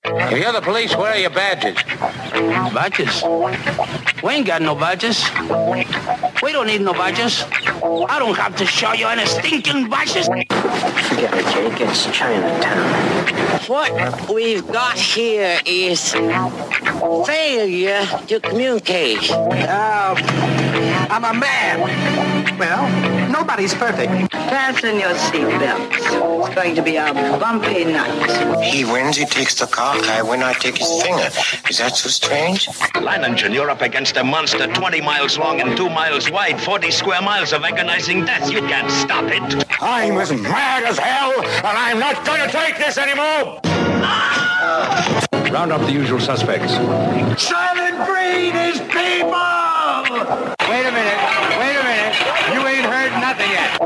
If you're the police, where are your badges? Badges? We ain't got no badges. We don't need no badges. I don't have to show you any stinking badges. Forget it, Jake. It's Chinatown. What we've got here is failure to communicate. I'm a man. Well, nobody's perfect. Fasten your seatbelts. It's going to be a bumpy night. He wins, he takes the car. I win, I take his finger. Is that so strange? Leiningen, you're up against a monster 20 miles long and 2 miles wide, 40 square miles of agonizing death. You can't stop it. I'm as mad as hell, and I'm not going to take this anymore! Round up the usual suspects. Silent Breed is people! Wait a minute. You ain't heard nothing yet.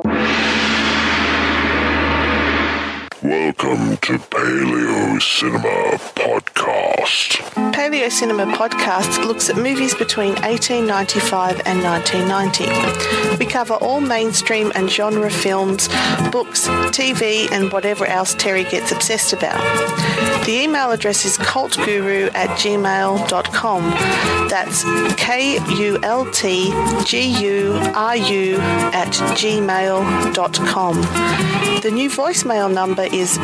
Welcome to Paleo Cinema Podcast. Paleo Cinema Podcast looks at movies between 1895 and 1990. We cover all mainstream and genre films, books, TV, and whatever else Terry gets obsessed about. The email address is cultguru@gmail.com. That's KULTGURU@gmail.com. The new voicemail number is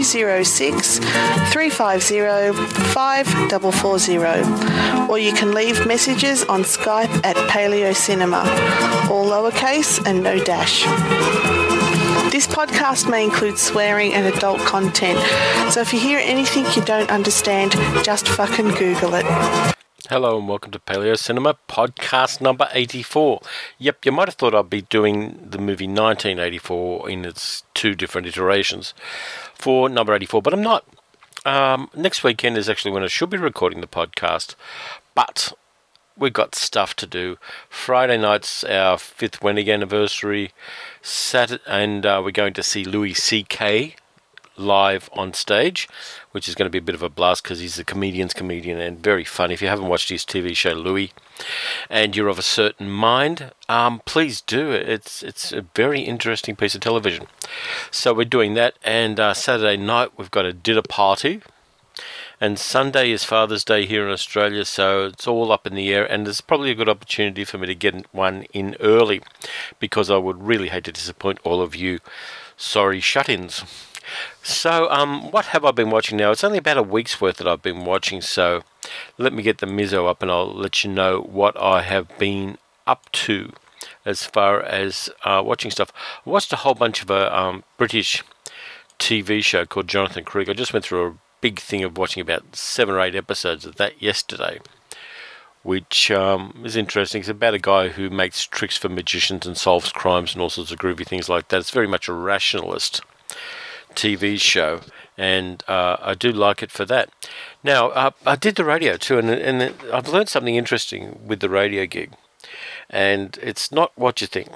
206-350-5440, or you can leave messages on Skype at Paleo Cinema, all lowercase and no dash. This podcast may include swearing and adult content, so if you hear anything you don't understand, just fucking Google it. Hello and welcome to Paleo Cinema Podcast number 84. Yep, you might have thought I'd be doing the movie 1984 in its two different iterations for number 84, but I'm not. Next weekend is actually when I should be recording the podcast, but we've got stuff to do. Friday night's our 5th wedding anniversary, Saturday, and we're going to see Louis C.K. live on stage, which is going to be a bit of a blast because he's a comedian's comedian and very funny. If you haven't watched his TV show Louis and you're of a certain mind, please do. It's a very interesting piece of television. So we're doing that, and Saturday night we've got a dinner party. And Sunday is Father's Day here in Australia, so it's all up in the air, and there's probably a good opportunity for me to get one in early, because I would really hate to disappoint all of you sorry shut-ins. So, what have I been watching now? It's only about a week's worth that I've been watching, so let me get the Mizzo up and I'll let you know what I have been up to as far as watching stuff. I watched a whole bunch of a British TV show called Jonathan Creek. I just went through a big thing of watching about 7 or 8 episodes of that yesterday, which is interesting. It's about a guy who makes tricks for magicians and solves crimes and all sorts of groovy things like that. It's very much a rationalist TV show, and I do like it for that. Now, I did the radio too, and I've learned something interesting with the radio gig, and it's not what you think.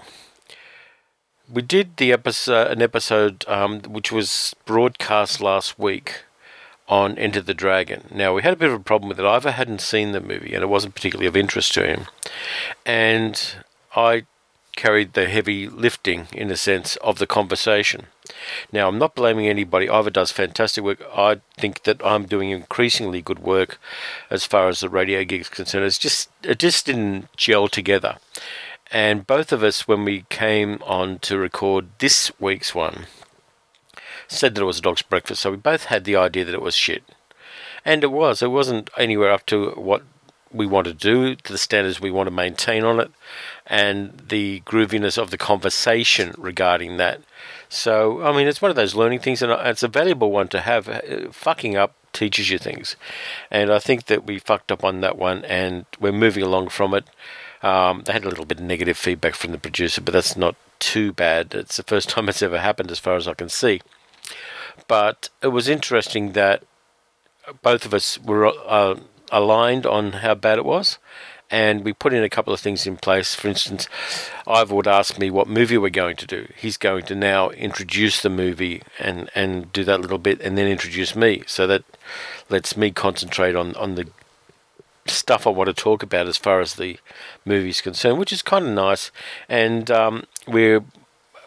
We did an episode which was broadcast last week on Enter the Dragon. Now, we had a bit of a problem with it. Ivor hadn't seen the movie, and it wasn't particularly of interest to him. And I carried the heavy lifting, in a sense, of the conversation. Now, I'm not blaming anybody. Ivor does fantastic work. I think that I'm doing increasingly good work as far as the radio gig is concerned. It just didn't gel together. And both of us, when we came on to record this week's one, said that it was a dog's breakfast, so we both had the idea that it was shit. And it was. It wasn't anywhere up to what we want to do, to the standards we want to maintain on it, and the grooviness of the conversation regarding that. So, I mean, it's one of those learning things, and it's a valuable one to have. Fucking up teaches you things. And I think that we fucked up on that one, and we're moving along from it. They had a little bit of negative feedback from the producer, but that's not too bad. It's the first time it's ever happened as far as I can see. But it was interesting that both of us were aligned on how bad it was, and we put in a couple of things in place. For instance, Ivor would ask me what movie we're going to do. He's going to now introduce the movie and do that little bit, and then introduce me. So that lets me concentrate on the stuff I want to talk about as far as the movie's concerned, which is kind of nice. And we're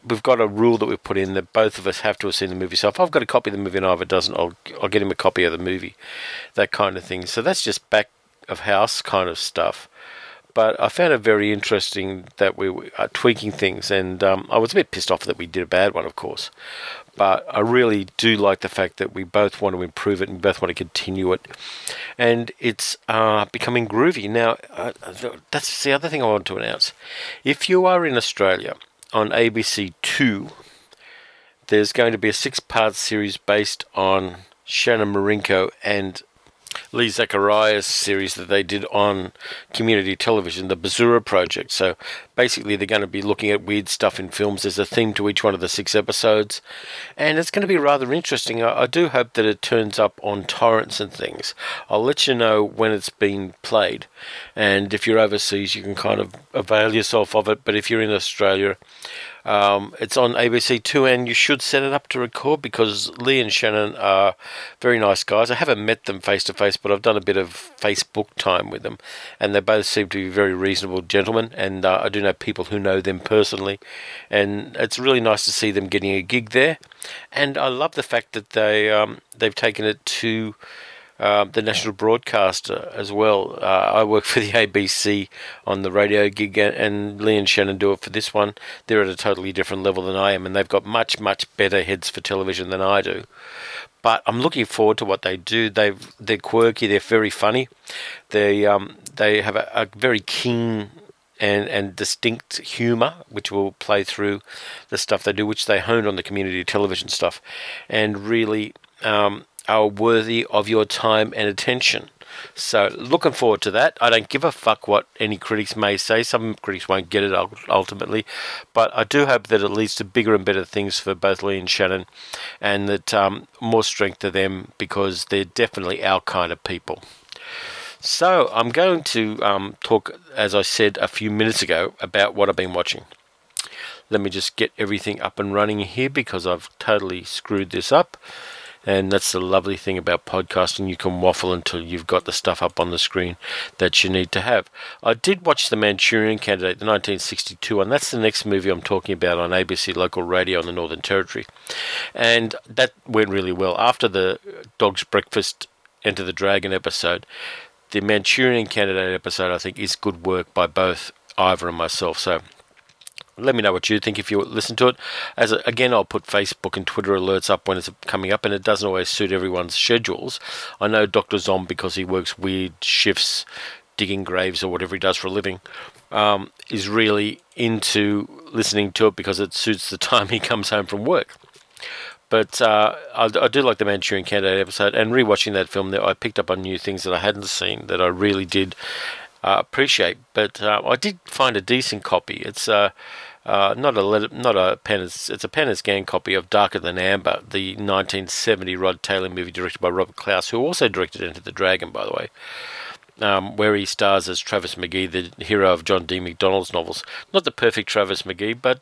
we've got a rule that we've put in that both of us have to have seen the movie. So if I've got a copy of the movie and Ivor doesn't, I'll get him a copy of the movie, that kind of thing. So that's just back of house kind of stuff. But I found it very interesting that we were tweaking things, and I was a bit pissed off that we did a bad one, of course. But I really do like the fact that we both want to improve it and both want to continue it. And it's becoming groovy. Now, that's the other thing I want to announce. If you are in Australia, on ABC 2, there's going to be a 6-part series based on Shannon Marinko and Lee Zacharias series that they did on community television, the Bazura Project. So basically they're going to be looking at weird stuff in films. There's a theme to each one of the 6 episodes, and it's going to be rather interesting. I do hope that it turns up on torrents and things. I'll let you know when it's being played, and if you're overseas you can kind of avail yourself of it. But if you're in Australia, it's on ABC 2, and you should set it up to record, because Lee and Shannon are very nice guys. I haven't met them face to face, but I've done a bit of Facebook time with them, and they both seem to be very reasonable gentlemen, and I do know people who know them personally, and it's really nice to see them getting a gig there. And I love the fact that they've taken it to the national broadcaster as well. I work for the ABC on the radio gig, and Lee and Shannon do it for this one. They're at a totally different level than I am, and they've got much, much better heads for television than I do. But I'm looking forward to what they do. They're quirky, they're very funny. They have a very keen and distinct humour, which will play through the stuff they do, which they honed on the community television stuff, and really are worthy of your time and attention. So looking forward to that. I don't give a fuck what any critics may say. Some critics won't get it ultimately, but I do hope that it leads to bigger and better things for both Lee and Shannon, and that more strength to them, because they're definitely our kind of people. So I'm going to talk, as I said a few minutes ago, about what I've been watching. Let me just get everything up and running here, because I've totally screwed this up. And that's the lovely thing about podcasting. You can waffle until you've got the stuff up on the screen that you need to have. I did watch The Manchurian Candidate, the 1962 one. That's the next movie I'm talking about on ABC Local Radio in the Northern Territory. And that went really well. After the Dog's Breakfast Enter the Dragon episode, the Manchurian Candidate episode, I think, is good work by both Ivor and myself. So let me know what you think if you listen to it. Again, I'll put Facebook and Twitter alerts up when it's coming up, and it doesn't always suit everyone's schedules. I know Dr. Zom, because he works weird shifts, digging graves or whatever he does for a living, is really into listening to it because it suits the time he comes home from work. But I do like the Manchurian Candidate episode, and rewatching that film, I picked up on new things that I hadn't seen that I really did appreciate. But I did find a decent copy. It's not a Penner's, it's a Penner's Gang copy of Darker Than Amber, the 1970 Rod Taylor movie directed by Robert Clouse, who also directed Enter the Dragon, by the way. Where he stars as Travis McGee, the hero of John D. MacDonald's novels. Not the perfect Travis McGee, but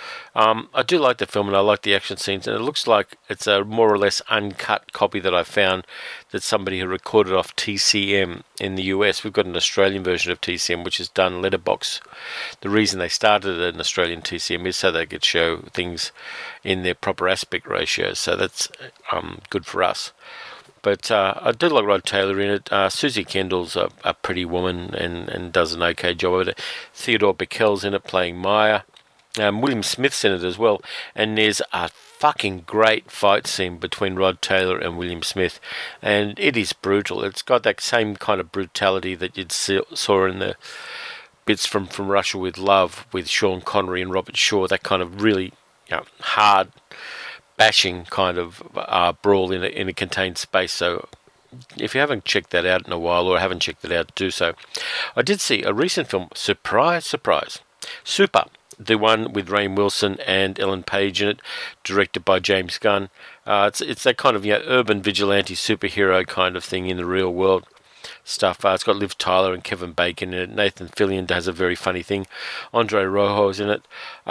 I do like the film, and I like the action scenes, and it looks like it's a more or less uncut copy that I found that somebody who recorded off TCM in the US. We've got an Australian version of TCM, which is done letterbox. The reason they started an Australian TCM is so they could show things in their proper aspect ratios, so that's good for us. But I do like Rod Taylor in it. Susie Kendall's a pretty woman and does an okay job of it. Theodore Bickel's in it playing Maya. William Smith's in it as well. And there's a fucking great fight scene between Rod Taylor and William Smith. And it is brutal. It's got that same kind of brutality that you'd saw in the bits from Russia with Love with Sean Connery and Robert Shaw. That kind of really hard, bashing kind of brawl in a contained space. So if you haven't checked that out in a while, or haven't checked it out, do so. I did see a recent film, surprise, Super, the one with Rainn Wilson and Ellen Page in it, directed by James Gunn. It's that kind of urban vigilante superhero kind of thing in the real world stuff. It's got Liv Tyler and Kevin Bacon in it. Nathan Fillion does a very funny thing. Andre Rojo's in it.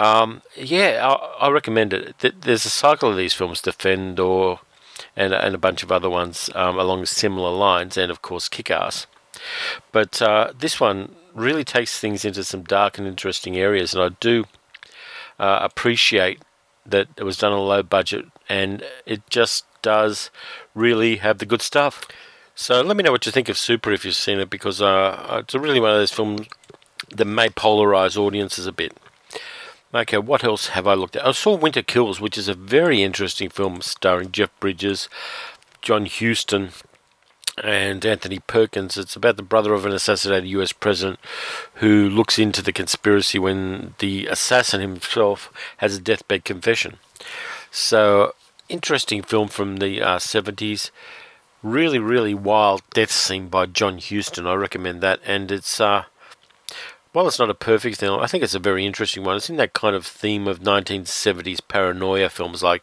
I recommend it. There's a cycle of these films, Defend and a bunch of other ones along similar lines, and of course Kick-Ass. But this one really takes things into some dark and interesting areas, and I do appreciate that it was done on a low budget, and it just does really have the good stuff. So let me know what you think of Super if you've seen it, because it's really one of those films that may polarize audiences a bit. Okay, what else have I looked at? I saw Winter Kills, which is a very interesting film starring Jeff Bridges, John Huston, and Anthony Perkins. It's about the brother of an assassinated US president who looks into the conspiracy when the assassin himself has a deathbed confession. So, interesting film from the 70s. Really, really wild death scene by John Huston. I recommend that. And it's, while it's not a perfect film, I think it's a very interesting one. It's in that kind of theme of 1970s paranoia films like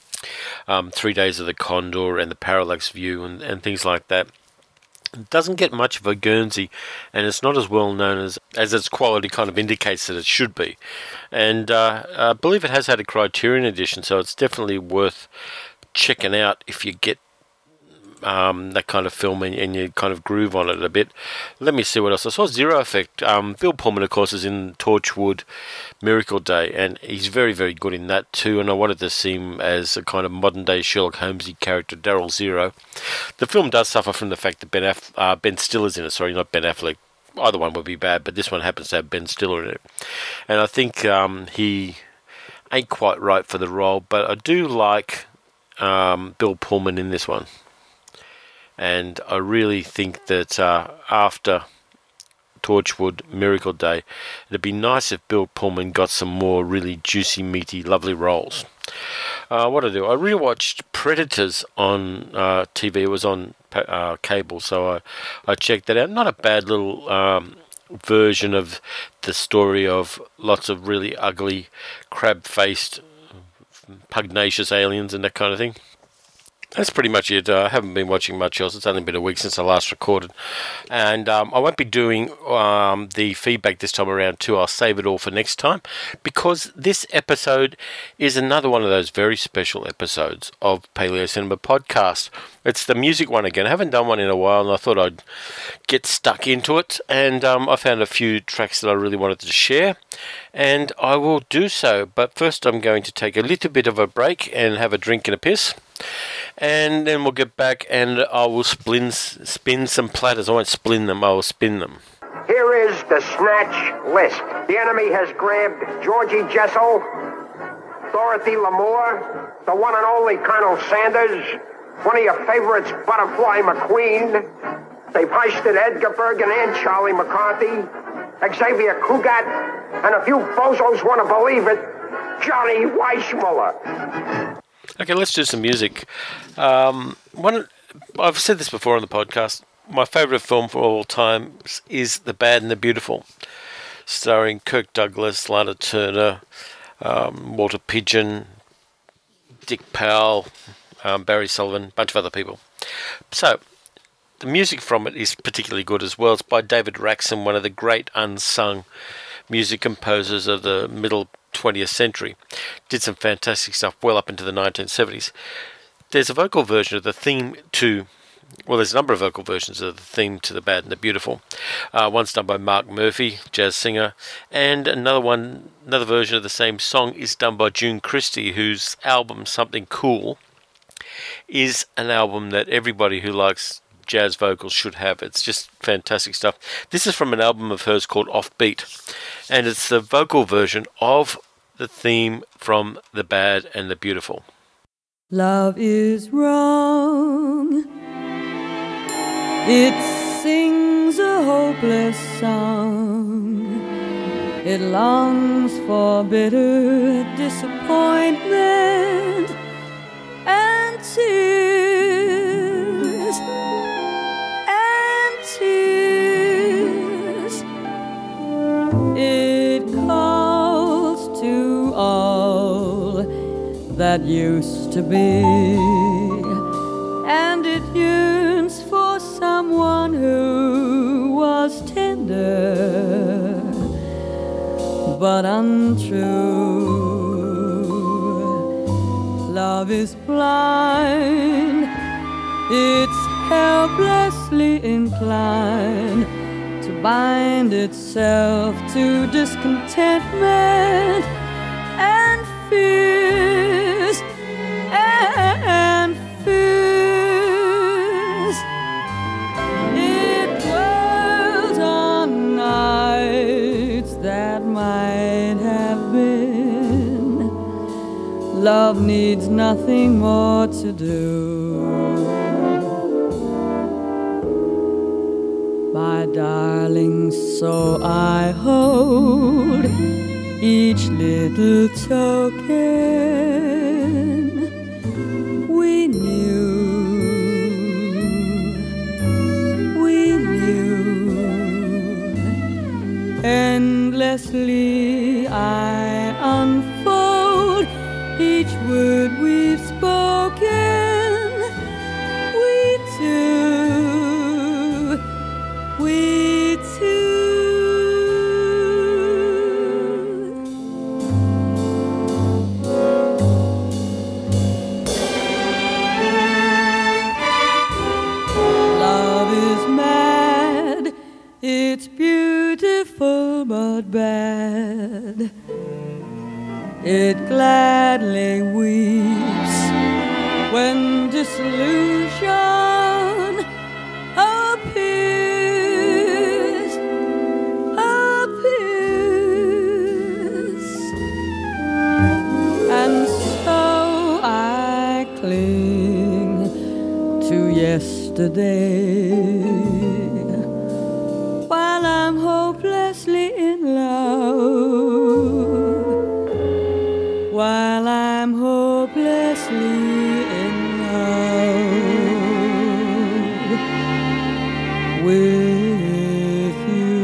3 Days of the Condor and The Parallax View and things like that. It doesn't get much of a Guernsey, and it's not as well known as its quality kind of indicates that it should be. And I believe it has had a Criterion edition, so it's definitely worth checking out if you get that kind of film and you kind of groove on it a bit. Let me see what else. I saw Zero Effect. Bill Pullman, of course, is in Torchwood Miracle Day, and he's very, very good in that too, and I wanted to see him as a kind of modern-day Sherlock Holmesy character, Daryl Zero. The film does suffer from the fact that Ben Stiller's in it. Sorry, not Ben Affleck. Either one would be bad, but this one happens to have Ben Stiller in it. And I think he ain't quite right for the role, but I do like Bill Pullman in this one. And I really think that after Torchwood Miracle Day, it'd be nice if Bill Pullman got some more really juicy, meaty, lovely roles. What I do? I rewatched Predators on TV. It was on cable, so I checked that out. Not a bad little version of the story of lots of really ugly, crab-faced, pugnacious aliens and that kind of thing. That's pretty much it. I haven't been watching much else. It's only been a week since I last recorded. And I won't be doing the feedback this time around too. I'll save it all for next time, because this episode is another one of those very special episodes of Paleo Cinema Podcast. It's the music one again. I haven't done one in a while, and I thought I'd get stuck into it. And I found a few tracks that I really wanted to share, and I will do so. But first I'm going to take a little bit of a break and have a drink and a piss. And then we'll get back and I will spin some platters. I won't spin them, I will spin them. Here is the snatch list. The enemy has grabbed Georgie Jessel, Dorothy Lamour, the one and only Colonel Sanders, one of your favorites, Butterfly McQueen. They've heisted Edgar Bergen and Charlie McCarthy, Xavier Cugat, and a few bozos want to believe it, Johnny Weissmuller. Okay, let's do some music. I've said this before on the podcast. My favourite film for all time is The Bad and the Beautiful, starring Kirk Douglas, Lana Turner, Walter Pidgeon, Dick Powell, Barry Sullivan, a bunch of other people. So, the music from it is particularly good as well. It's by David Raxon, one of the great unsung music composers of the middle 20th century. Did some fantastic stuff well up into the 1970s. There's a vocal version of the theme to, well, there's a number of vocal versions of the theme to The Bad and the Beautiful. One's done by Mark Murphy, jazz singer, and another version of the same song is done by June Christie, whose album Something Cool is an album that everybody who likes jazz vocals should have. It's just fantastic stuff. This is from an album of hers called Offbeat, and it's the vocal version of the theme from The Bad and the Beautiful. Love is wrong. It sings a hopeless song. It longs for bitter disappointment and tears. It calls to all that used to be, and it yearns for someone who was tender but untrue. Love is blind, it's helplessly inclined to bind itself to discontentment and fears and fears. It dwells on nights that might have been. Love needs nothing more to do. My darling, so I hold each little token. We knew endlessly. I unfold each word we've spoken. We two, we two. Love is mad, it's beautiful but bad. It gladly weeps when disillusion appears. And so I cling to yesterday while I'm hopelessly in love. While I'm hopelessly in love with you.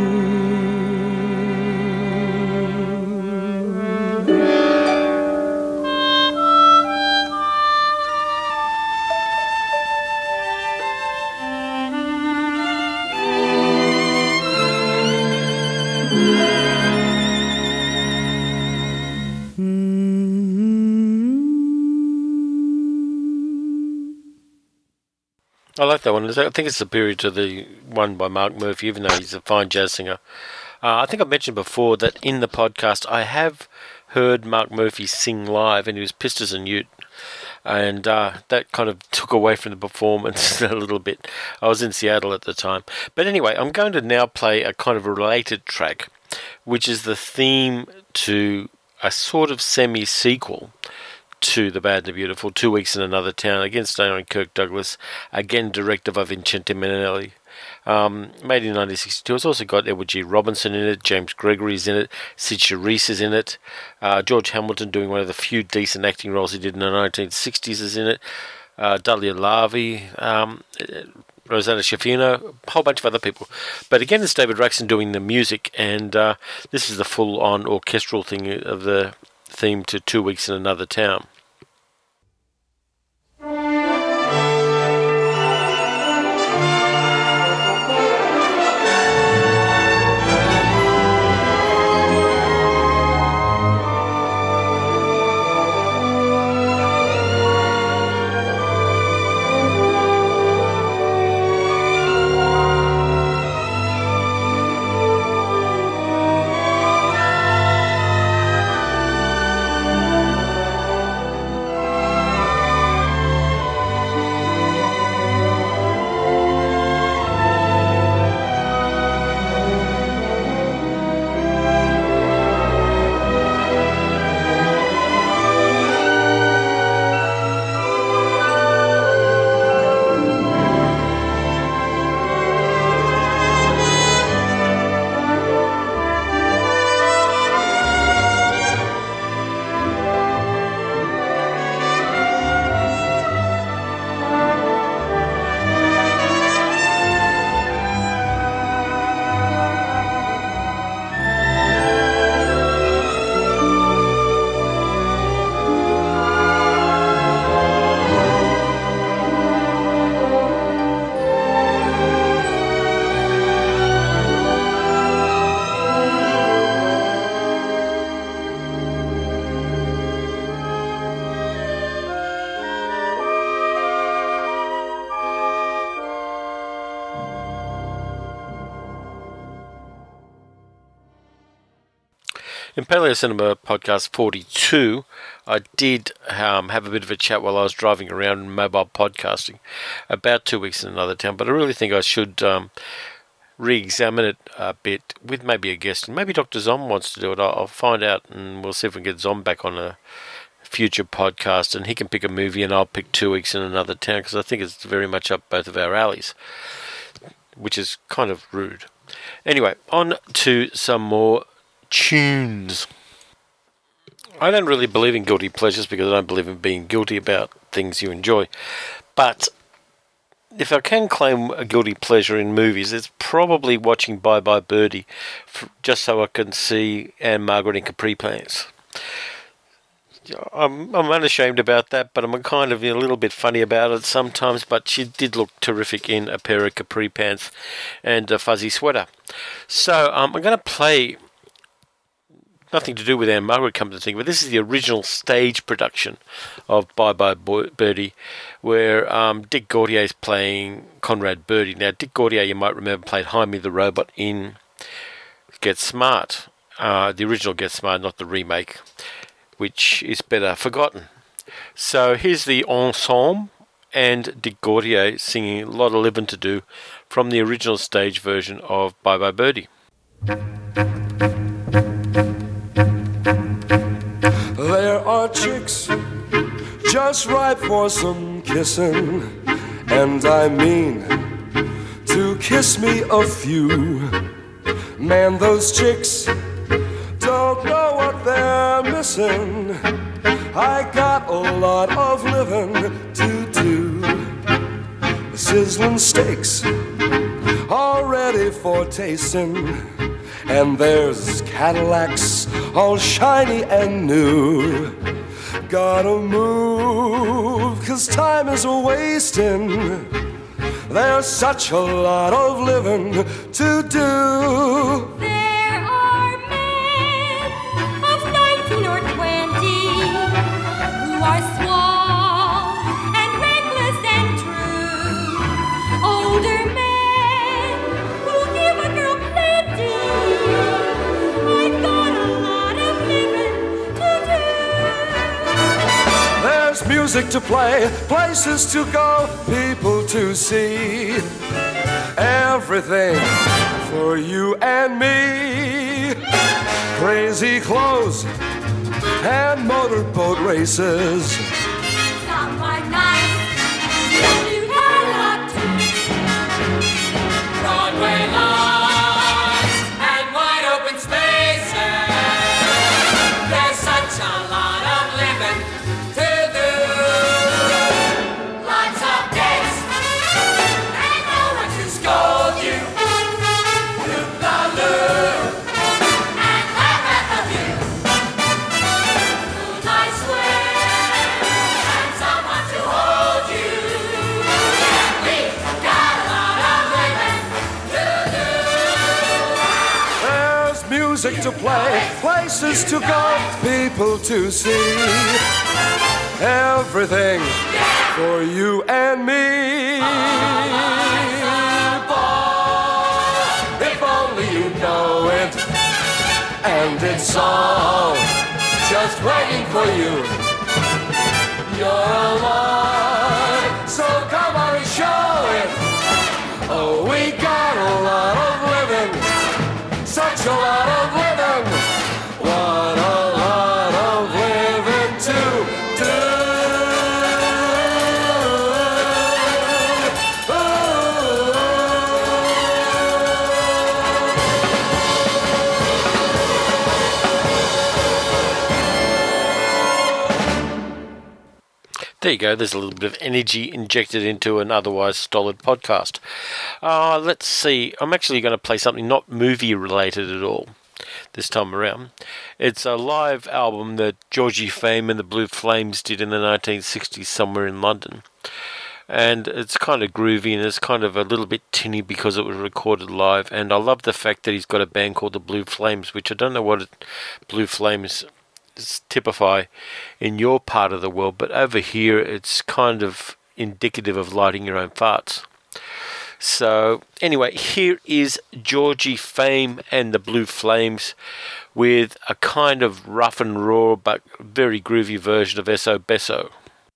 I like that one. I think it's superior to the one by Mark Murphy, even though he's a fine jazz singer. I think I mentioned before that in the podcast I have heard Mark Murphy sing live, and he was pissed as a newt. And that kind of took away from the performance a little bit. I was in Seattle at the time. But anyway, I'm going to now play a kind of related track, which is the theme to a sort of semi-sequel to The Bad and the Beautiful, 2 Weeks in Another Town, again starring Kirk Douglas, again directed by Vincente Minnelli, made in 1962. It's also got Edward G. Robinson in it, James Gregory's in it, Sid Charisse is in it, George Hamilton doing one of the few decent acting roles he did in the 1960s is in it, Dahlia Lavi, Rosanna Schifino, a whole bunch of other people. But again, it's David Raxon doing the music, and this is the full-on orchestral thing of the theme to 2 Weeks in Another Town. In Paleo Cinema Podcast 42, I did have a bit of a chat while I was driving around mobile podcasting about 2 weeks in another town, but I really think I should re-examine it a bit with maybe a guest. Maybe Dr. Zom wants to do it. I'll find out, and we'll see if we can get Zom back on a future podcast, and he can pick a movie and I'll pick 2 weeks in another town, because I think it's very much up both of our alleys, which is kind of rude. Anyway, on to some more tunes. I don't really believe in guilty pleasures because I don't believe in being guilty about things you enjoy, but if I can claim a guilty pleasure in movies, it's probably watching Bye Bye Birdie, just so I can see Anne-Margaret in Capri Pants. I'm unashamed about that, but I'm kind of a little bit funny about it sometimes, but she did look terrific in a pair of capri pants and a fuzzy sweater. So I'm going to play, nothing to do with Anne-Margaret, come to think, but this is the original stage production of Bye Bye Birdie, where Dick Gautier is playing Conrad Birdie. Now, Dick Gautier, you might remember, played Jaime the Robot in Get Smart, the original Get Smart, not the remake, which is better forgotten. So here's the ensemble and Dick Gautier singing A Lot of Living to Do from the original stage version of Bye Bye Birdie. There are chicks just ripe for some kissing, and I mean to kiss me a few. Man, those chicks don't know what they're missing. I got a lot of living to do. Sizzling steaks all ready for tasting, and there's Cadillacs all shiny and new. Gotta move, 'cause time is a-wasting. There's such a lot of living to do. There are men of 19 or 20 who are suave and reckless and true. Older men who'll give a girl plenty. I've got a lot of living to do. There's music to play, places to go, people to see. Everything for you and me. Crazy clothes and motorboat races. Some are nice, you got a lot to. Broadway lights and wide open spaces. There's such a lot of living to do. Lots of dates and no one to scold you. Loop the loop and laugh at the view. Moonlight swim and someone to hold you. We've got a lot of living to do. There's music to play, places to go, people to see. Everything for you and me. Boy, if only you know it, and it's all just waiting for you. You're alive, so come on and show it. Oh, we got a lot of living, such a lot of living. What a lot of living to do. There you go, there's a little bit of energy injected into an otherwise stolid podcast. Let's see, I'm actually going to play something not movie related at all this time around. It's a live album that Georgie Fame and the Blue Flames did in the 1960s somewhere in London. And it's kind of groovy and it's kind of a little bit tinny because it was recorded live. And I love the fact that he's got a band called the Blue Flames, which I don't know what Blue Flames typify in your part of the world, but over here it's kind of indicative of lighting your own farts. So anyway, here is Georgie Fame and the Blue Flames with a kind of rough and raw but very groovy version of Eso Beso.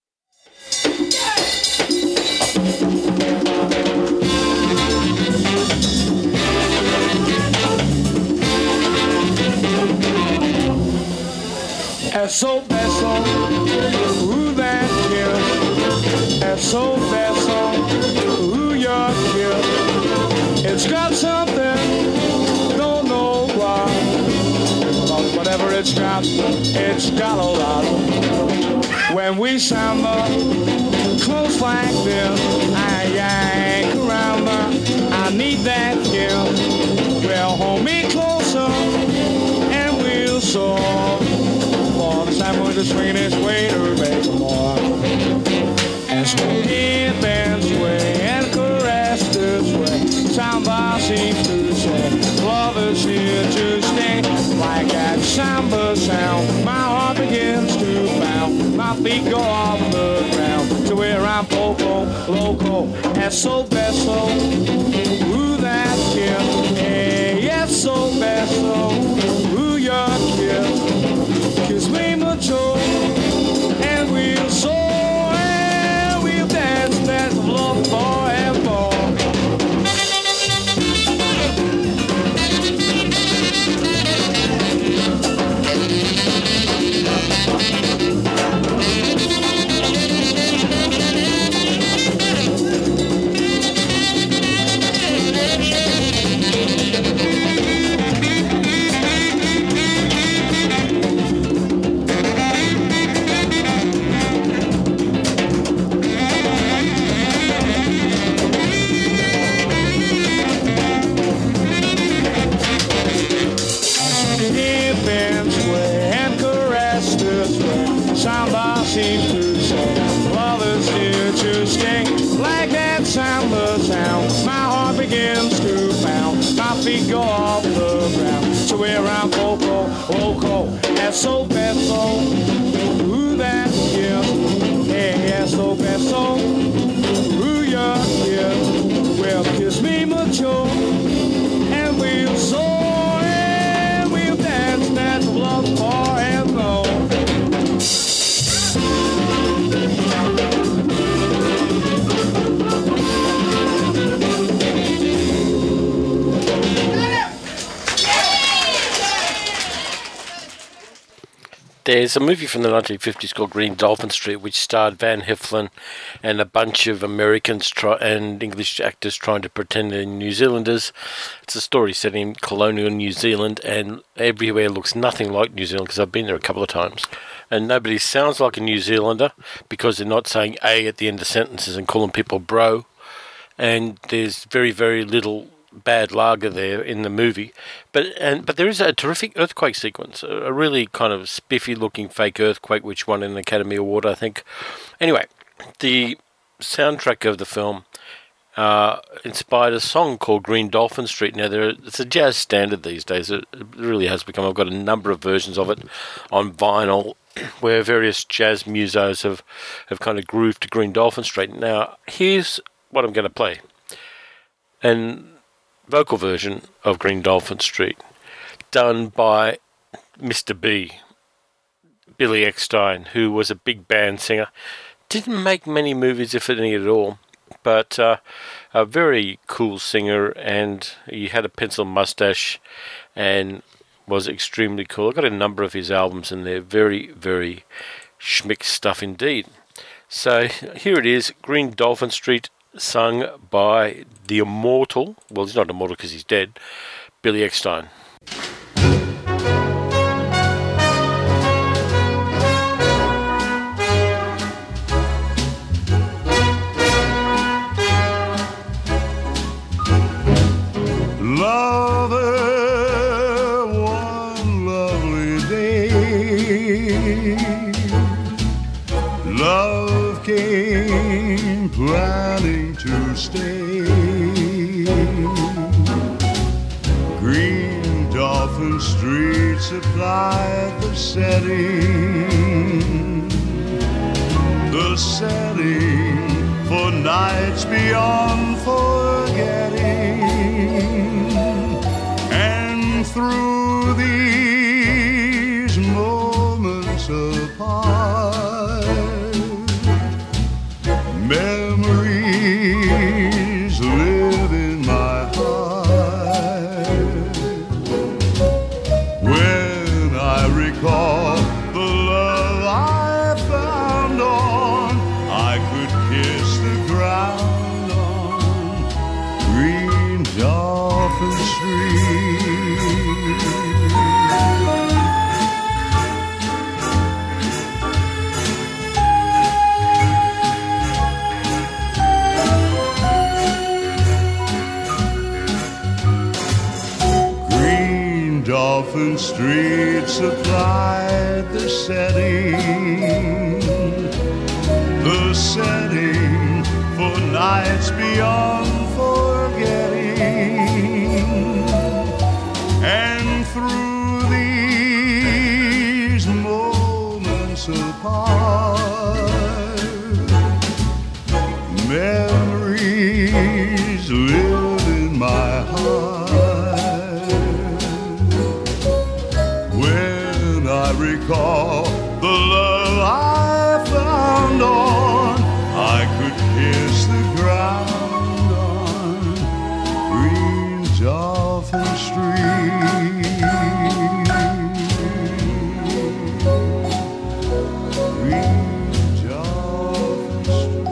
Eso Beso, ooh that kiss. Eso Beso, ooh your kiss. It's got something, don't know why. But whatever it's got a lot. When we samba close like this, I yank around I need that kiss. Well, hold me closer and we'll soar. I'm going to swing this way to make more. And swing it this way and caress this way. Samba seems to say, love is here to stay. Like that samba sound, my heart begins to pound. My feet go off the ground to where I'm poco, loco, eso beso. Ooh, that kiss, hey, eso beso. Ooh, your kiss. Kiss me mucho, and we'll soar, and we'll dance love forever. Samba seems to say, love is here to stay. Like that samba sound, my heart begins to pound. My feet go off the ground. So we're around poco, loco, eso beso. Ooh, that kiss, hey, eso beso. Ooh, your kiss, well, kiss me mucho, and we'll soar, and we'll dance love forever. There's a movie from the 1950s called Green Dolphin Street, which starred Van Heflin and a bunch of Americans and English actors trying to pretend they're New Zealanders. It's a story set in colonial New Zealand, and everywhere looks nothing like New Zealand, because I've been there a couple of times. And nobody sounds like a New Zealander because they're not saying A at the end of sentences and calling people bro. And there's very, very little bad lager there in the movie, but there is a terrific earthquake sequence, a really kind of spiffy looking fake earthquake which won an Academy Award, I think. Anyway, the soundtrack of the film inspired a song called Green Dolphin Street. Now it's a jazz standard these days. It really has become. I've got a number of versions of it on vinyl where various jazz musos have kind of grooved to Green Dolphin Street. Now here's what I'm going to play. And vocal version of Green Dolphin Street, done by Mr. B, Billy Eckstine, who was a big band singer. Didn't make many movies, if any at all, but a very cool singer, and he had a pencil mustache and was extremely cool. I've got a number of his albums, and they're very, very schmick stuff indeed. So here it is, Green Dolphin Street, sung by the immortal, well, he's not immortal because he's dead, Billy Eckstine. Lover, one lovely day, love came planning to stay. Green Dolphin Street supplied the setting for nights beyond forgetting. through these moments apart, memories live in my heart. When I recall the love I found on, I could kiss the ground on Green Dolphin Street. Green Dolphin Street supplied the setting for nights beyond forgetting. And through these moments apart, memories live in my heart. When I recall the love I found on, I could kiss the ground on Green Dolphin Street. Green Dolphin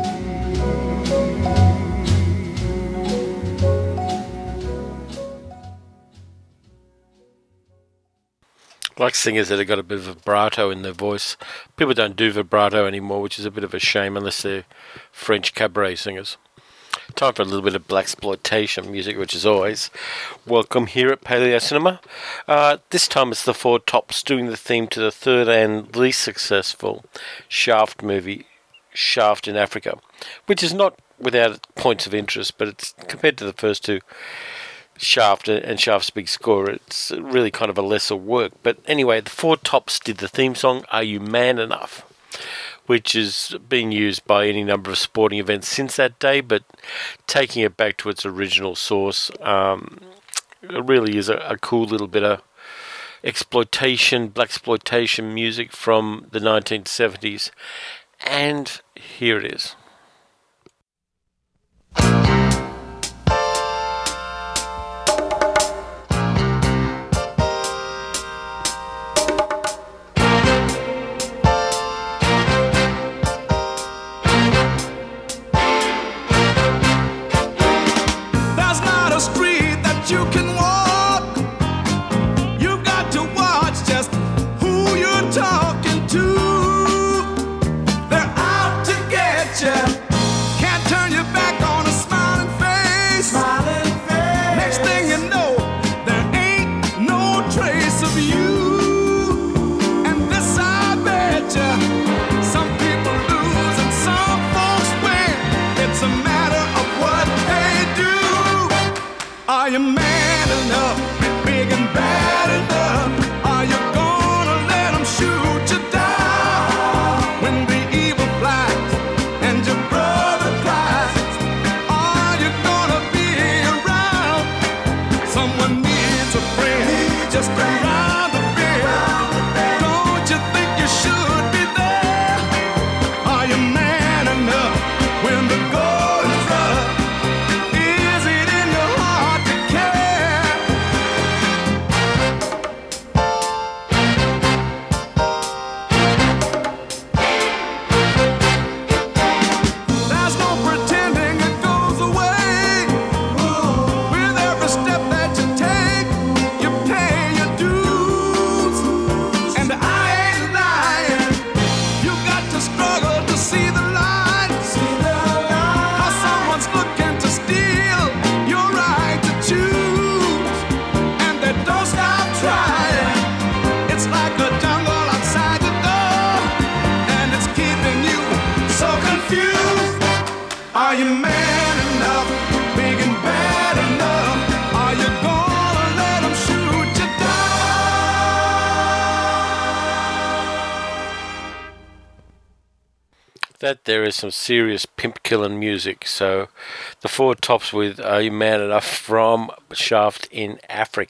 I like singers that have got a bit of vibrato in their voice. People don't do vibrato anymore, which is a bit of a shame unless they're French cabaret singers. Time for a little bit of blaxploitation music, which is always welcome here at Paleo Cinema. This time it's the Four Tops doing the theme to the third and least successful Shaft movie, Shaft in Africa, which is not without points of interest, but it's compared to the first two, Shaft and Shaft's big score, it's really kind of a lesser work. But anyway, the Four Tops did the theme song, Are You Man Enough?, which is being used by any number of sporting events since that day, but taking it back to its original source, it really is a cool little bit of blaxploitation music from the 1970s. And here it is. You can walk. You've got to watch just who you're talking to. They're out to get you. Can't turn your back on a smiling face. Next thing you know, there ain't no trace of you. And this I bet you, some people lose and some folks win. It's a matter of what they do. Are you man enough, big and bad enough? Are you gonna let them shoot you down? When the evil flies and your brother cries, are you gonna be around? Someone needs a friend just around the bend. Don't you think you should be there? Are you man enough when the going is rough? Is it in your heart to care? There's no pretending it goes away. With every step that you take, you pay your dues. And I ain't lying. You got to struggle to see the light. How someone's looking to steal your right to choose. And they don't stop trying. It's like a jungle outside the door, and it's keeping you so confused. Are you man enough, big and bad enough? Are you gonna let them shoot you down? That there is some serious pimp killing music. So the Four Tops with Are You Man Enough from Shaft in Africa.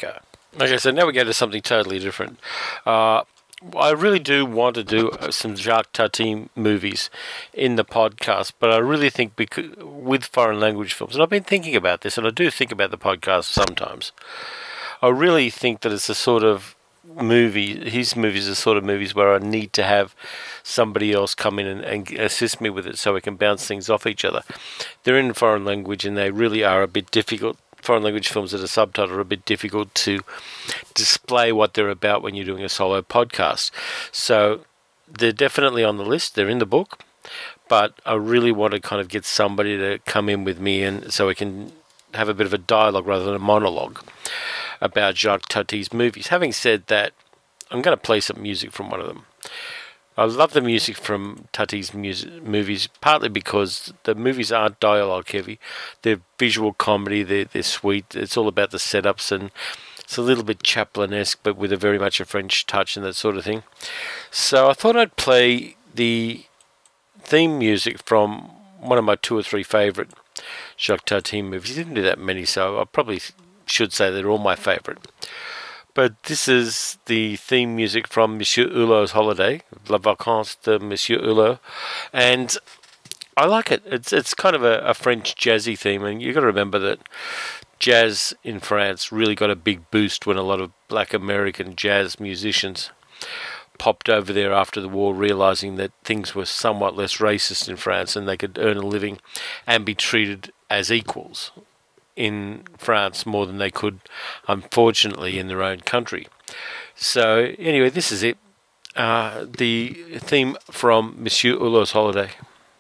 Okay, so now we go to something totally different. I really do want to do some Jacques Tati movies in the podcast, but I really think with foreign language films, and I've been thinking about this, and I do think about the podcast sometimes, I really think that it's a sort of movie, his movies are sort of movies where I need to have somebody else come in and assist me with it so we can bounce things off each other. They're in foreign language and they really are a bit difficult. Foreign language films that are subtitled are a bit difficult to display what they're about when you're doing a solo podcast. So they're definitely on the list. They're in the book. But I really want to kind of get somebody to come in with me and so we can have a bit of a dialogue rather than a monologue about Jacques Tati's movies. Having said that, I'm going to play some music from one of them. I love the music from Tati's movies, partly because the movies aren't dialogue heavy. They're visual comedy, they're sweet. It's all about the setups, and it's a little bit Chaplin-esque, but with a very much a French touch and that sort of thing. So I thought I'd play the theme music from one of my 2 or 3 favourite Jacques Tati movies. He didn't do that many, so I probably should say they're all my favourite. But this is the theme music from Monsieur Hulot's Holiday, Les Vacances de Monsieur Hulot, and I like it. It's kind of a French jazzy theme, and you've got to remember that jazz in France really got a big boost when a lot of black American jazz musicians popped over there after the war, realising that things were somewhat less racist in France and they could earn a living and be treated as equals in France more than they could, unfortunately, in their own country. So, anyway, this is it. The theme from Monsieur Hulot's Holiday.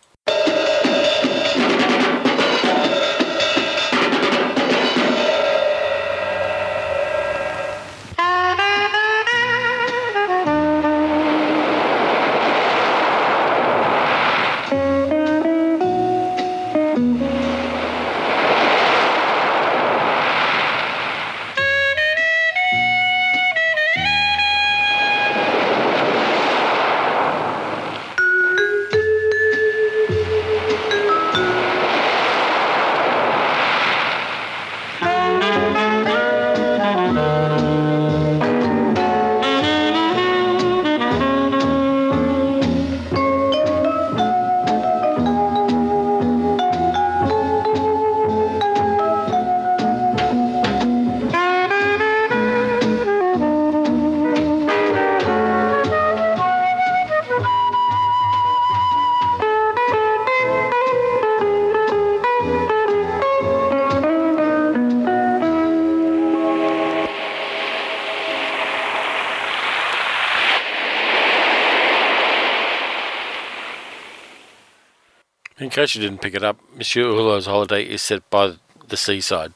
In case you didn't pick it up, Monsieur Hulot's Holiday is set by the seaside.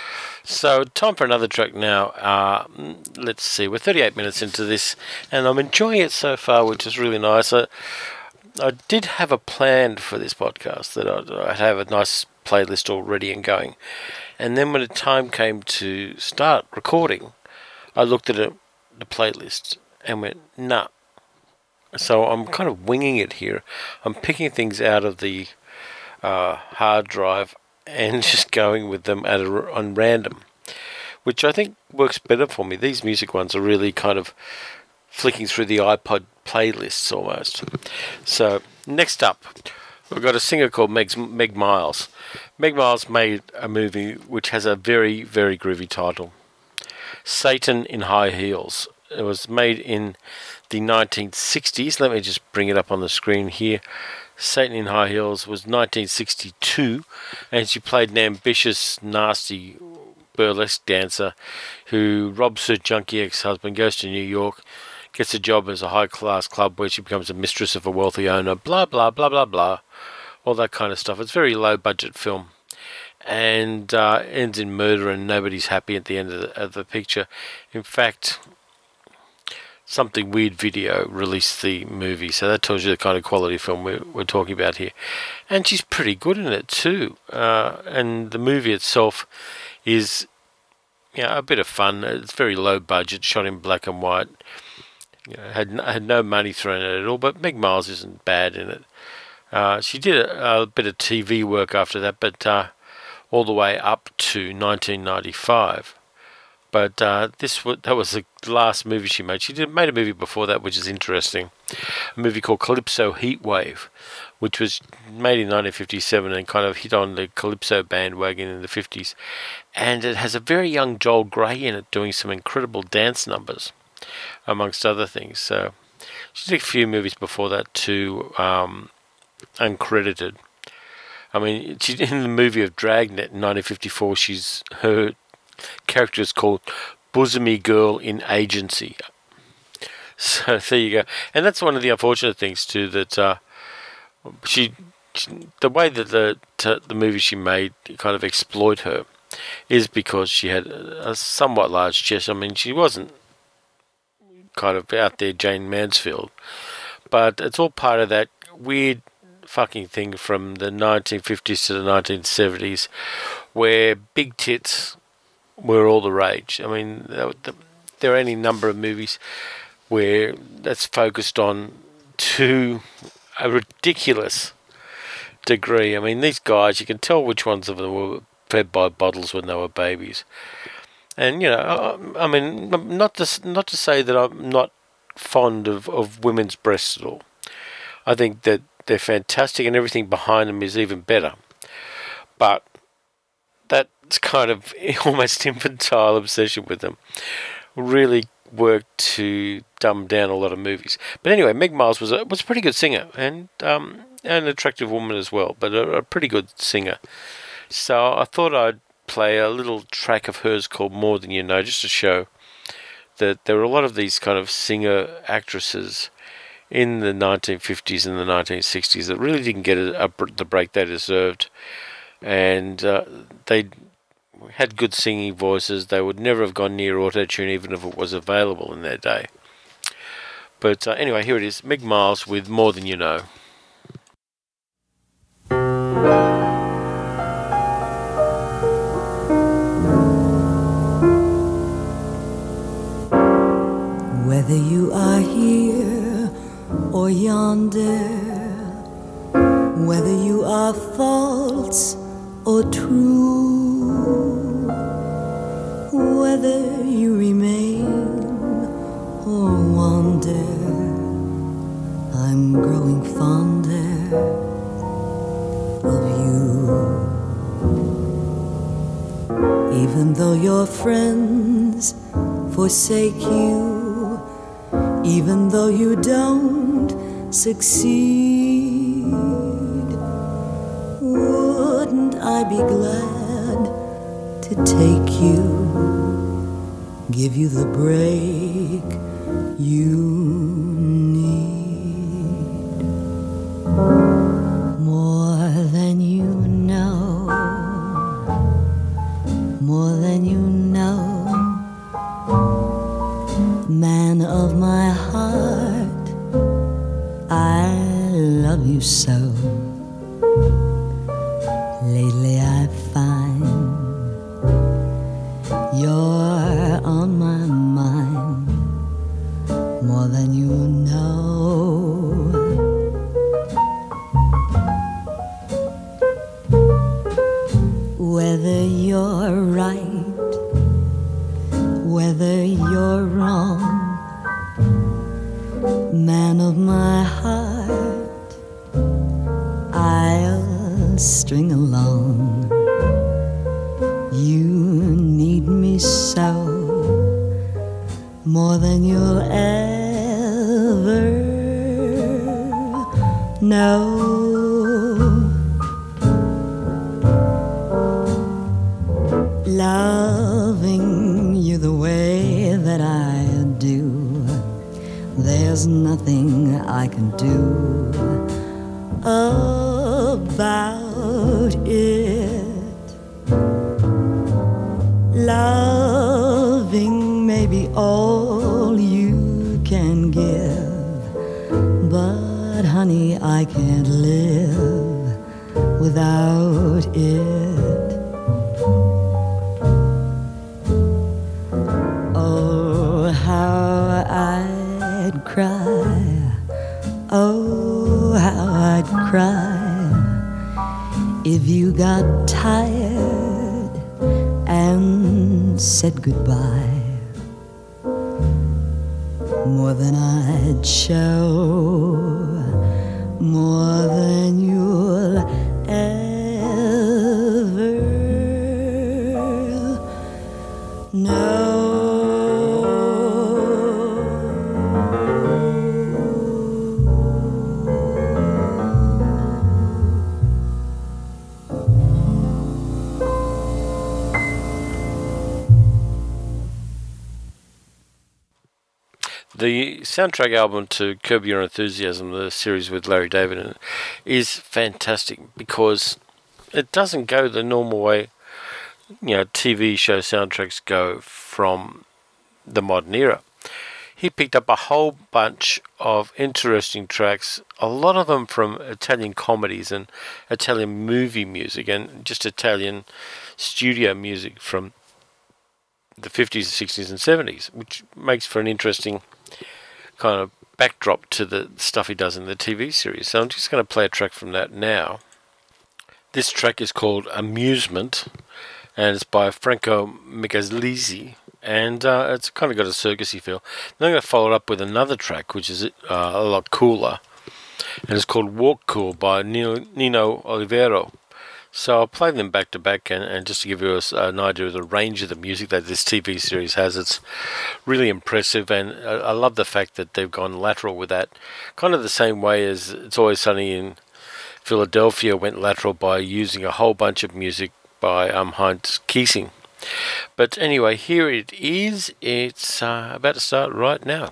So, time for another track now. Let's see, we're 38 minutes into this, and I'm enjoying it so far, which is really nice. I did have a plan for this podcast, that I'd have a nice playlist all ready and going. And then when the time came to start recording, I looked at the playlist and went, nah. So I'm kind of winging it here. I'm picking things out of the hard drive and just going with them on random, which I think works better for me. These music ones are really kind of flicking through the iPod playlists almost. So next up, we've got a singer called Meg Miles. Meg Miles made a movie which has a very, very groovy title, Satan in High Heels. It was made in the 1960s. Let me just bring it up on the screen here. Satan in High Heels was 1962, and she played an ambitious, nasty burlesque dancer who robs her junkie ex-husband, goes to New York, gets a job as a high-class club where she becomes a mistress of a wealthy owner, blah, blah, blah, blah, blah, all that kind of stuff. It's a very low-budget film, and ends in murder, and nobody's happy at the end of the picture. In fact, Something Weird Video released the movie, so that tells you the kind of quality film we're talking about here. And she's pretty good in it too. And the movie itself is, a bit of fun. It's very low budget, shot in black and white. Had no money thrown at it at all, but Meg Miles isn't bad in it. She did a bit of TV work after that, but all the way up to 1995. But that was the last movie she made. She made a movie before that, which is interesting. A movie called Calypso Heatwave, which was made in 1957 and kind of hit on the Calypso bandwagon in the 50s. And it has a very young Joel Grey in it doing some incredible dance numbers, amongst other things. So she did a few movies before that too, uncredited. I mean, in the movie of Dragnet in 1954, her character is called Bosomy Girl in Agency. So there you go. And that's one of the unfortunate things too, that the way that the movie she made kind of exploit her is because she had a somewhat large chest. I mean, she wasn't kind of out there Jane Mansfield, but it's all part of that weird fucking thing from the 1950s to the 1970s where big tits were all the rage. I mean, there are any number of movies where that's focused on to a ridiculous degree. I mean, these guys, you can tell which ones of them were fed by bottles when they were babies. And, you know, I mean, not to say that I'm not fond of women's breasts at all. I think that they're fantastic and everything behind them is even better. But that's kind of almost infantile obsession with them really worked to dumb down a lot of movies. But anyway, Meg Miles was a pretty good singer and an attractive woman as well, but a pretty good singer. So I thought I'd play a little track of hers called More Than You Know, just to show that there were a lot of these kind of singer actresses in the 1950s and the 1960s that really didn't get the break they deserved. And they had good singing voices. They would never have gone near auto-tune even if it was available in their day. But anyway, here it is. Meg Miles with More Than You Know. Whether you are here or yonder, whether you are false or true, whether you remain or wander, I'm growing fonder of you. Even though your friends forsake you, even though you don't succeed, wouldn't I be glad to take you, give you the break you need? More than you know, more than you know, man of my heart, I love you so. Lately I find you're on my mind more than you know. Whether you're right, whether you're wrong, man of my heart, I'll string along. You need me so, more than you'll ever know. Loving you the way that I do, there's nothing I can do about it. Loving may be all you can give, but honey, I can't live without it. Oh, how I'd cry, oh, how I'd cry if you got tired and said goodbye. More than I'd show, more than you'll ever know. The soundtrack album to Curb Your Enthusiasm, the series with Larry David in it, is fantastic because it doesn't go the normal way, TV show soundtracks go from the modern era. He picked up a whole bunch of interesting tracks, a lot of them from Italian comedies and Italian movie music and just Italian studio music from the 50s, 60s and 70s, which makes for an interesting kind of backdrop to the stuff he does in the TV series. So I'm just going to play a track from that now. This track is called Amusement, and it's by Franco Migliazzi, and it's kind of got a circusy feel. Then I'm going to follow it up with another track, which is a lot cooler, and it's called Walk Cool by Nino Olivero. So I'll play them back to back, and just to give you an idea of the range of the music that this TV series has, it's really impressive, and I love the fact that they've gone lateral with that, kind of the same way as It's Always Sunny in Philadelphia went lateral by using a whole bunch of music by Heinz Kiesing. But anyway, here it is. It's about to start right now.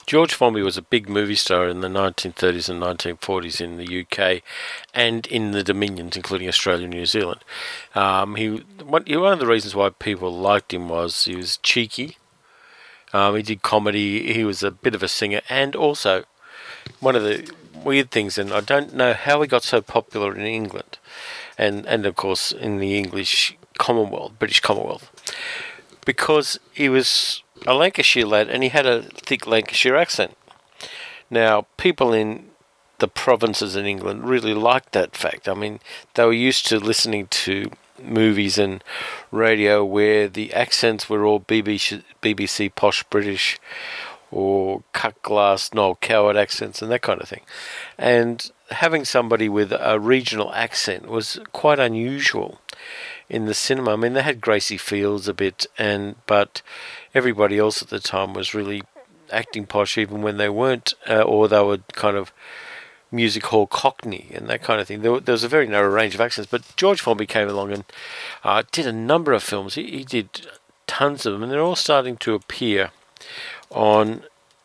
George Formby was a big movie star in the 1930s and 1940s in the UK and in the Dominions, including Australia and New Zealand. One of the reasons why people liked him was he was cheeky. He did comedy. He was a bit of a singer, and also one of the weird things, and I don't know how he got so popular in England, and of course in the British Commonwealth, because he was a Lancashire lad and he had a thick Lancashire accent. Now, people in the provinces in England really liked that fact. I mean, they were used to listening to movies and radio where the accents were all BBC posh British or cut glass Noel Coward accents and that kind of thing. And having somebody with a regional accent was quite unusual in the cinema. I mean, they had Gracie Fields a bit, but everybody else at the time was really acting posh, even when they weren't, or they were kind of music hall Cockney and that kind of thing. There was a very narrow range of accents, but George Formby came along and did a number of films. He did tons of them, and they're all starting to appear on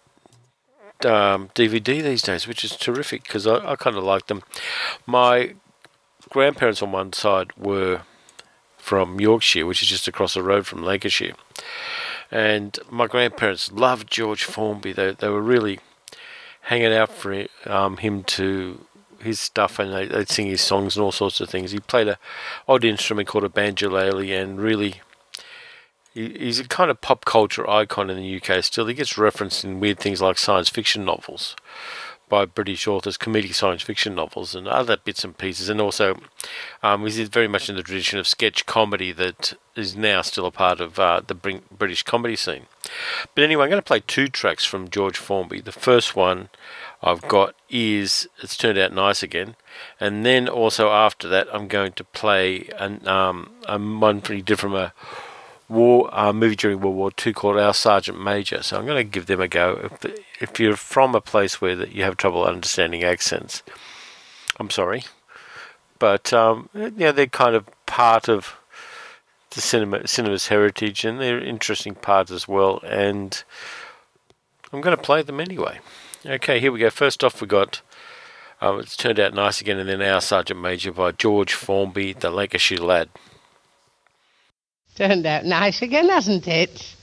DVD these days, which is terrific because I kind of like them. My grandparents on one side were from Yorkshire, which is just across the road from Lancashire, and my grandparents loved George Formby. They were really hanging out for him to his stuff, and they'd sing his songs and all sorts of things. He played an odd instrument called a banjolele, and really he's a kind of pop culture icon in the UK still. He gets referenced in weird things like science fiction novels by British authors, comedic science fiction novels and other bits and pieces, and also he's very much in the tradition of sketch comedy that is now still a part of the British comedy scene. But anyway, I'm going to play two tracks from George Formby. The first one I've got is It's Turned Out Nice Again, and then also after that I'm going to play one pretty different movie during World War II called Our Sergeant Major. So I'm going to give them a go. If you're from a place where you have trouble understanding accents, I'm sorry, but they're kind of part of the cinema's heritage, and they're interesting parts as well, and I'm going to play them anyway. Okay, here we go. First off, we got It's Turned Out Nice Again, and then Our Sergeant Major by George Formby, the Lancashire lad. Turned out nice again, hasn't it?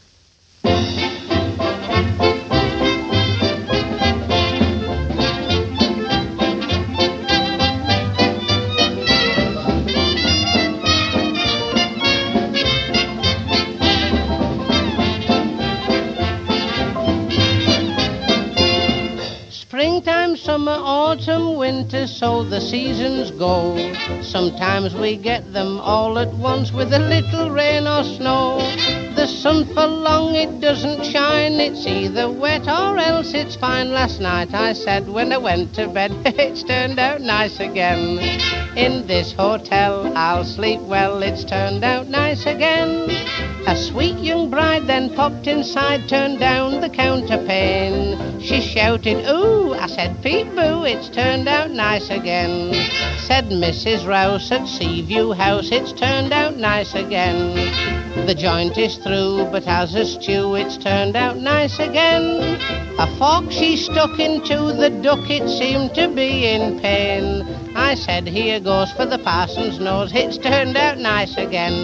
Springtime, summer, autumn, winter, so the seasons go. Sometimes we get them all at once with a little rain or snow. The sun for long it doesn't shine, it's either wet or else it's fine. Last night I said when I went to bed, it's turned out nice again. In this hotel I'll sleep well, it's turned out nice again. A sweet young bride then popped inside, turned down the counterpane. She shouted, ooh, I said, peep-boo, it's turned out nice again. Said Mrs. Rouse at Seaview House, it's turned out nice again. The joint is through, but as a stew, it's turned out nice again. A fork she stuck into the duck, it seemed to be in pain. I said, here goes for the parson's nose, it's turned out nice again.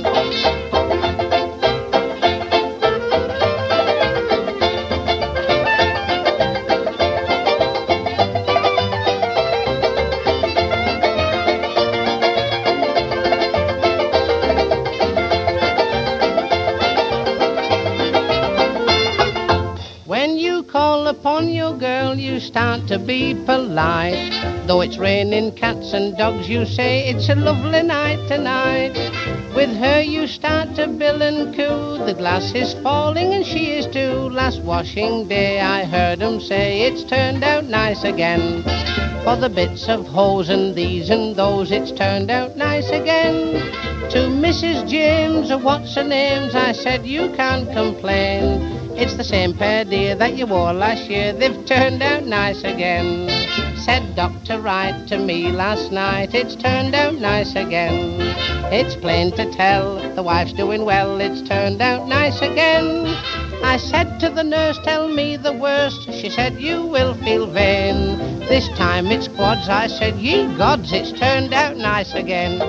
Upon your girl you start to be polite. Though it's raining cats and dogs you say it's a lovely night tonight. With her you start to bill and coo. The glass is falling and she is too. Last washing day I heard 'em say it's turned out nice again. For the bits of hose and these and those it's turned out nice again. To Mrs. James or what's her names I said you can't complain. It's the same pair, dear, that you wore last year. They've turned out nice again. Said Dr. Wright to me last night, it's turned out nice again. It's plain to tell, the wife's doing well, it's turned out nice again. I said to the nurse, tell me the worst. She said, you will feel vain. This time it's quads. I said, ye gods, it's turned out nice again.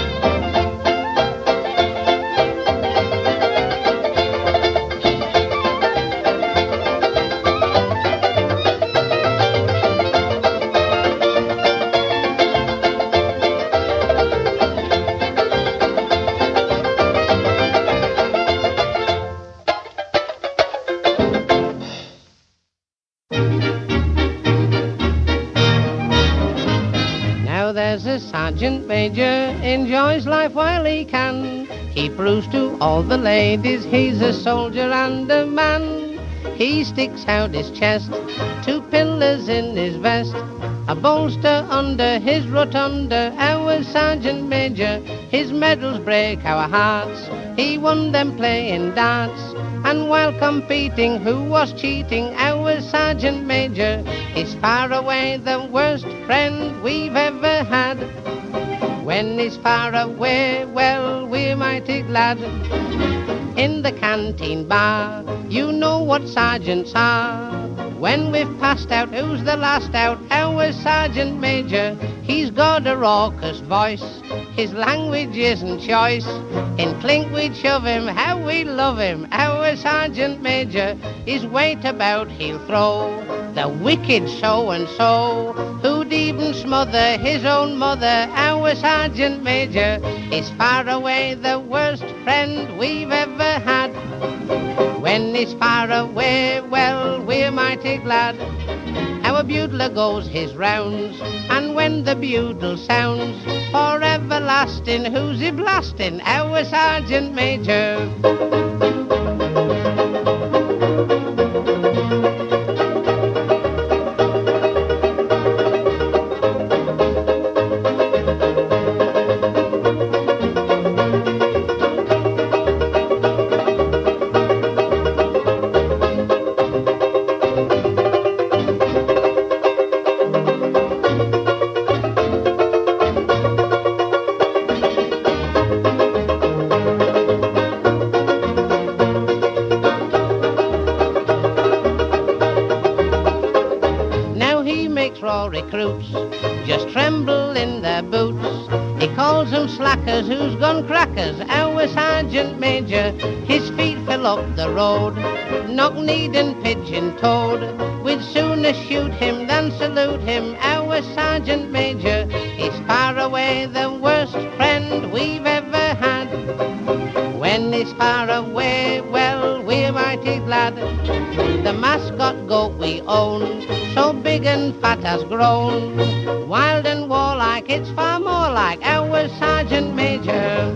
Sergeant Major enjoys life while he can. He proves to all the ladies he's a soldier and a man. He sticks out his chest, 2 pillars in his vest, a bolster under his rotunda. Our Sergeant Major, his medals break our hearts. He won them playing darts, and while competing, who was cheating? Our Sergeant Major is far away the worst friend we've ever had. When he's far away, well, we're mighty glad. In the canteen bar, you know what sergeants are. When we've passed out, who's the last out? Our Sergeant Major, he's got a raucous voice. His language isn't choice. In clink we'd shove him, how we love him. Our Sergeant Major, his weight about he'll throw. The wicked so-and-so, who'd even smother his own mother. Our Sergeant Major is far away the worst friend we've ever had. When he's far away, well, we're mighty glad. Our bugler goes his rounds, and when the bugle sounds, for everlasting, who's he blasting? Our Sergeant Major. Recruits just tremble in their boots. He calls them slackers, who's gone crackers? Our Sergeant Major, his feet fill up the road. Knock-kneed and pigeon-toed, we'd sooner shoot him than salute him. Our Sergeant Major is far away the worst friend we've ever had. When he's far away, well, we're mighty glad. The mascot goat we own, so big and fat has grown. Wild and warlike, it's far more like our Sergeant Major.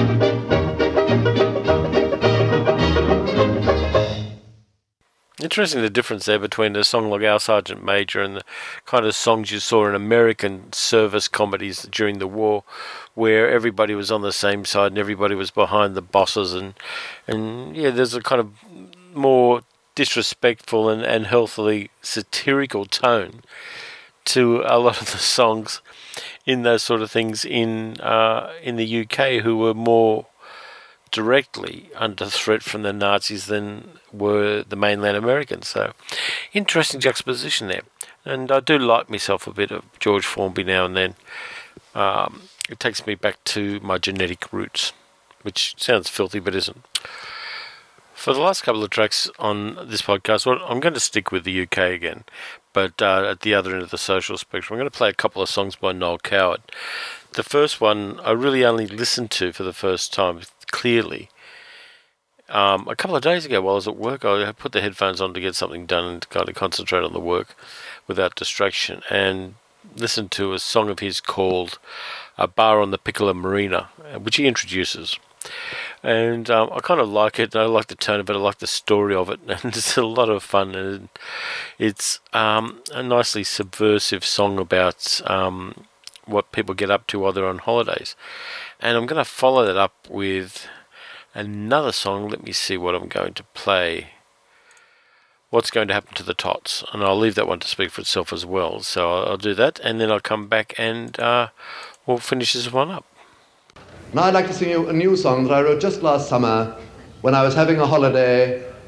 Interesting the difference there between a song like Our Sergeant Major and the kind of songs you saw in American service comedies during the war, where everybody was on the same side and everybody was behind the bosses, and yeah, there's a kind of more disrespectful and healthily satirical tone to a lot of the songs in those sort of things in the UK, who were more directly under threat from the Nazis than were the mainland Americans. So interesting juxtaposition there. And I do like myself a bit of George Formby now and then. It takes me back to my genetic roots, which sounds filthy but isn't. For the last couple of tracks on this podcast, well, I'm going to stick with the UK again, but at the other end of the social spectrum, I'm going to play a couple of songs by Noel Coward. The first one I really only listened to for the first time clearly a couple of days ago while I was at work. I put the headphones on to get something done and to kind of concentrate on the work without distraction, and listened to a song of his called A Bar on the Piccola Marina, which he introduces. And I kind of like it. I like the tone of it. I like the story of it, and it's a lot of fun. And it's a nicely subversive song about what people get up to while they're on holidays. And I'm going to follow that up with another song. Let me see what I'm going to play. What's Going to Happen to the Tots? And I'll leave that one to speak for itself as well. So I'll do that, and then I'll come back and we'll finish this one up. Now I'd like to sing you a new song that I wrote just last summer when I was having a holiday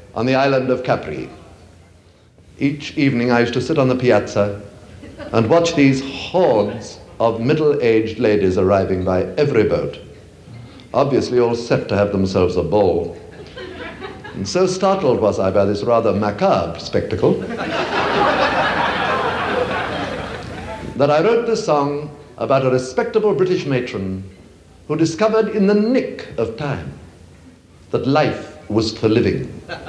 on the island of Capri. Each evening I used to sit on the piazza and watch these hordes of middle-aged ladies arriving by every boat, obviously all set to have themselves a ball. And so startled was I by this rather macabre spectacle that I wrote this song about a respectable British matron who discovered in the nick of time that life was for living.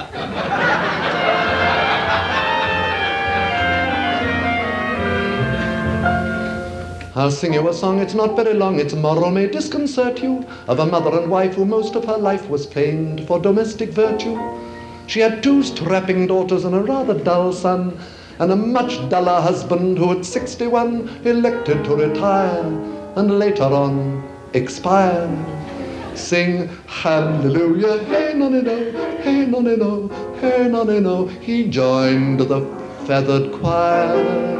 I'll sing you a song, it's not very long, its moral may disconcert you, of a mother and wife who most of her life was famed for domestic virtue. She had 2 strapping daughters and a rather dull son, and a much duller husband who at 61 elected to retire, and later on expired. Sing hallelujah, hey nonny-no, hey nonny-no, hey nonny-no, he joined the feathered choir.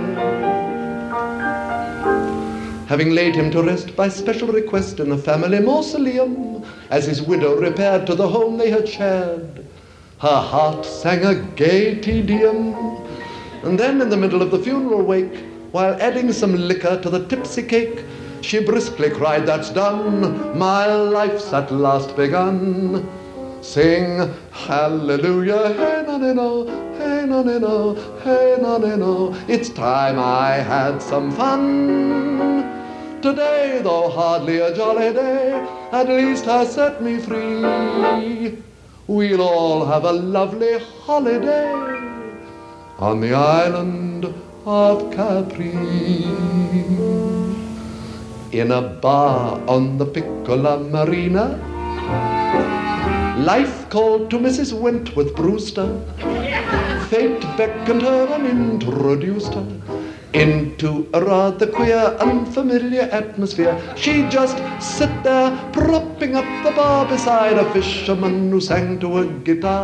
Having laid him to rest by special request in a family mausoleum, as his widow repaired to the home they had shared, her heart sang a gay Te Deum. And then in the middle of the funeral wake, while adding some liquor to the tipsy cake, she briskly cried, "That's done, my life's at last begun." Sing hallelujah, hey nonny-no, hey nonny-no, hey nonny-no, it's time I had some fun. Today, though hardly a jolly day, at least has set me free. We'll all have a lovely holiday on the island of Capri. In a bar on the Piccola Marina, life called to Mrs. Wentworth Brewster. Fate beckoned her and introduced her into a rather queer, unfamiliar atmosphere. She'd just sit there, propping up the bar beside a fisherman who sang to a guitar.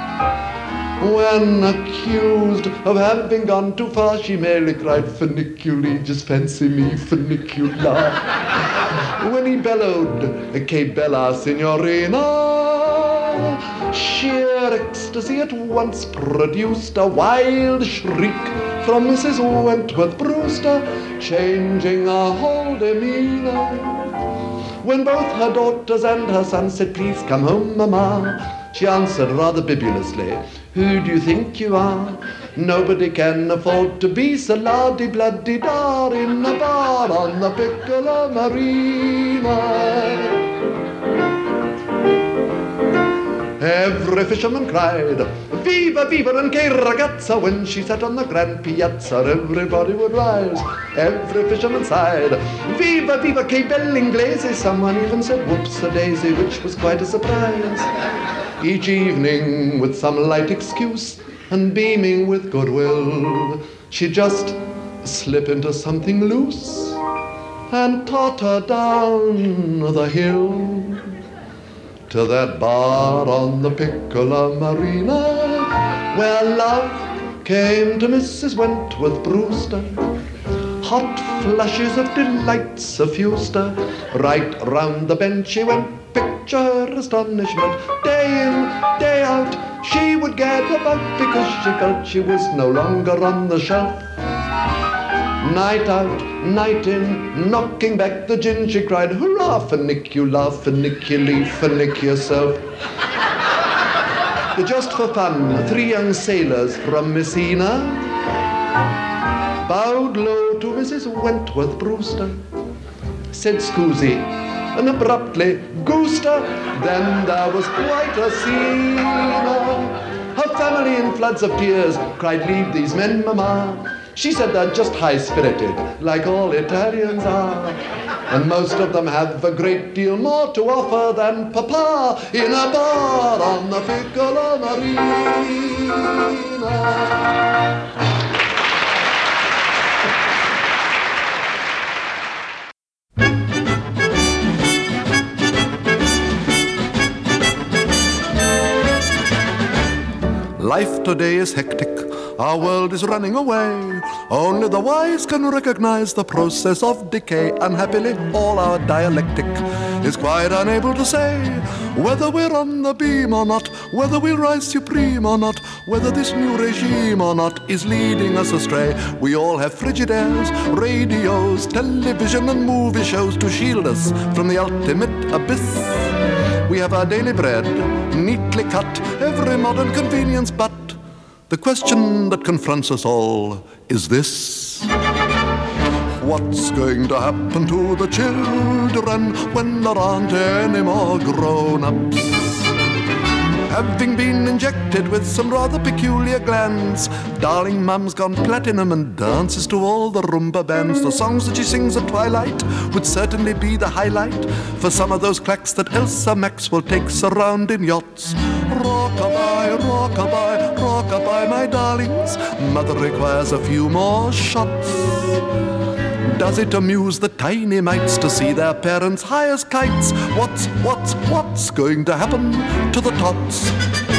When accused of having gone too far, she merely cried, "Funiculi, just fancy me, funicular." When he bellowed, "Que bella signorina," sheer ecstasy at once produced a wild shriek from Mrs. Wentworth Brewster, changing her whole demeanor. When both her daughters and her son said, "Please come home, Mama," she answered rather bibulously, "Who do you think you are? Nobody can afford to be so la-di-bloody-da in a bar on the Piccola Marina." Every fisherman cried, "Viva, viva, and che ragazza!" When she sat on the grand piazza, everybody would rise. Every fisherman sighed, "Viva, viva, che bell'inglese!" Someone even said, "Whoops-a-daisy," which was quite a surprise. Each evening, with some light excuse and beaming with goodwill, she'd just slip into something loose and totter down the hill to that bar on the Piccola Marina, where love came to Mrs. Wentworth Brewster. Hot flushes of delight suffused her. Right round the bench she went, picture her astonishment. Day in, day out, she would get about because she felt she was no longer on the shelf. Night out, night in, knocking back the gin, she cried, "Hurrah, funicula, funiculi, funic yourself." Just for fun, 3 young sailors from Messina bowed low to Mrs. Wentworth Brewster, said "Scusi," and abruptly goosed her. Then there was quite a scene. Her family in floods of tears cried, "Leave these men, Mama." She said they're just high-spirited, like all Italians are. And most of them have a great deal more to offer than Papa in a bar on the Piccola Marina. Life today is hectic. Our world is running away. Only the wise can recognize the process of decay. Unhappily, all our dialectic is quite unable to say whether we're on the beam or not, whether we'll rise supreme or not, whether this new regime or not is leading us astray. We all have Frigidairs, radios, television and movie shows to shield us from the ultimate abyss. We have our daily bread, neatly cut, every modern convenience, but the question that confronts us all is this: what's going to happen to the children when there aren't any more grown-ups? Having been injected with some rather peculiar glands, darling mum's gone platinum and dances to all the rumba bands. The songs that she sings at twilight would certainly be the highlight for some of those clacks that Elsa Maxwell takes around in yachts. Rockabye, rockabye, rockabye, my darlings, mother requires a few more shots. Does it amuse the tiny mites to see their parents high as kites? What's going to happen to the tots?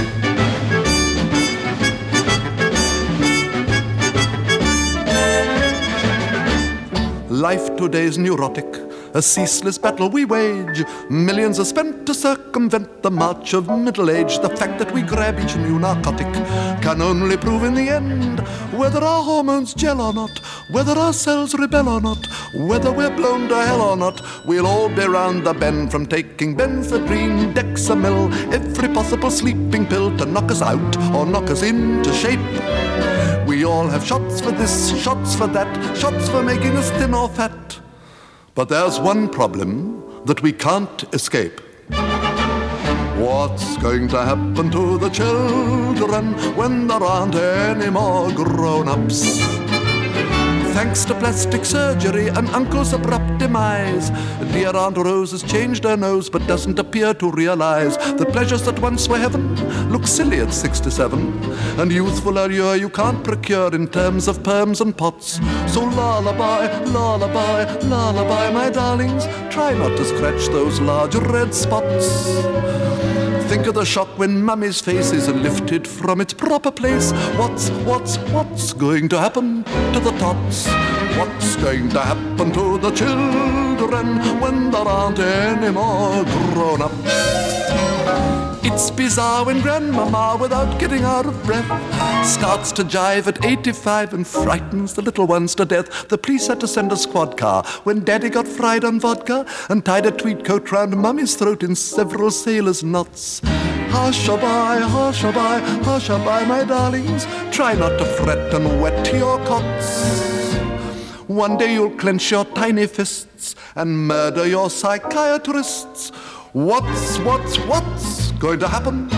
Life today's neurotic, a ceaseless battle we wage. Millions are spent to circumvent the march of middle age. The fact that we grab each new narcotic can only prove in the end whether our hormones gel or not, whether our cells rebel or not, whether we're blown to hell or not. We'll all be round the bend from taking Benzedrine, Dexamyl, every possible sleeping pill to knock us out or knock us into shape. We all have shots for this, shots for that, shots for making us thin or fat. But there's one problem that we can't escape. What's going to happen to the children when there aren't any more grown-ups? Thanks to plastic surgery and Uncle's abrupt demise, dear Aunt Rose has changed her nose but doesn't appear to realize that pleasures that once were heaven look silly at 67, and youthful allure you can't procure in terms of perms and pots. So lullaby, lullaby, lullaby, my darlings, try not to scratch those large red spots. Think of the shock when Mummy's face is lifted from its proper place. What's going to happen to the tots? What's going to happen to the children when there aren't any more grown-ups? It's bizarre when Grandmama, without getting out of breath, starts to jive at 85 and frightens the little ones to death. The police had to send a squad car when Daddy got fried on vodka and tied a tweed coat round Mummy's throat in several sailors' knots. Hush-a-bye, hush-a-bye, hush-a-bye, my darlings, try not to fret and wet your cots. One day you'll clench your tiny fists and murder your psychiatrists. What's going to happen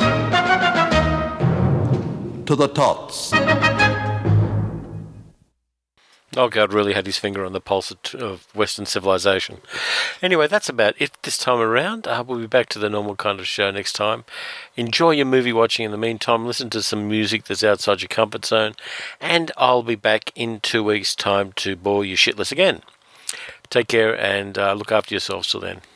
to the tots? Ogard really had his finger on the pulse of Western civilization. Anyway, that's about it this time around. We'll be back to the normal kind of show next time. Enjoy your movie watching in the meantime. Listen to some music that's outside your comfort zone. And I'll be back in 2 weeks' time to bore you shitless again. Take care and look after yourselves till then.